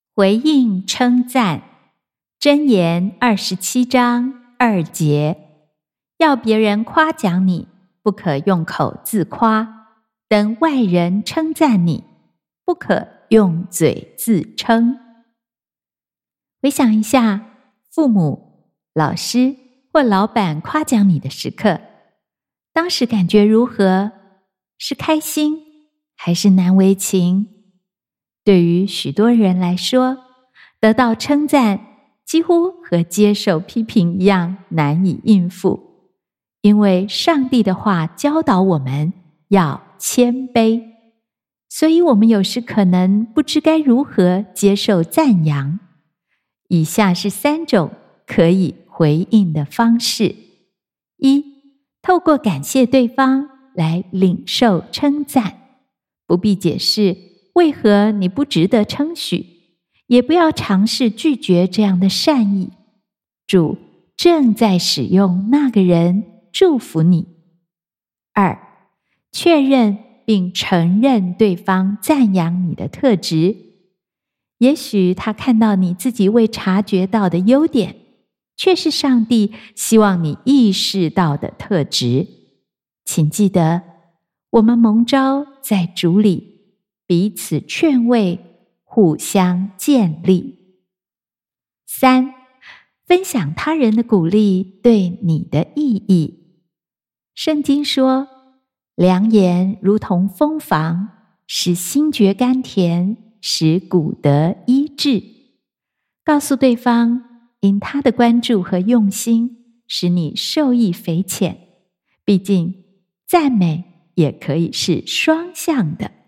回应称赞，箴言27章2节，要别人夸奖你，不可用口自夸；等外人称赞你，不可用嘴自称。回想一下，父母、老师或老板夸奖你的时刻，当时感觉如何？是开心还是难为情？对于许多人来说，得到称赞几乎和接受批评一样难以应付，因为上帝的话教导我们要谦卑，所以我们有时可能不知该如何接受赞扬。以下是3种可以回应的方式： 1. 透过感谢对方来领受称赞，不必解释为何你不值得称许，也不要尝试拒绝这样的善意。主正在使用那个人祝福你。 2. 确认并承认对方赞扬你的特质，也许他看到你自己未察觉到的优点，却是上帝希望你意识到的特质。请记得，我们蒙召在主里彼此劝慰，互相建立。 3. 分享他人的鼓励对你的意义。圣经说，良言如同蜂房，使心觉甘甜，使骨得医治。告诉对方，因他的关注和用心，使你受益匪浅。毕竟赞美也可以是双向的。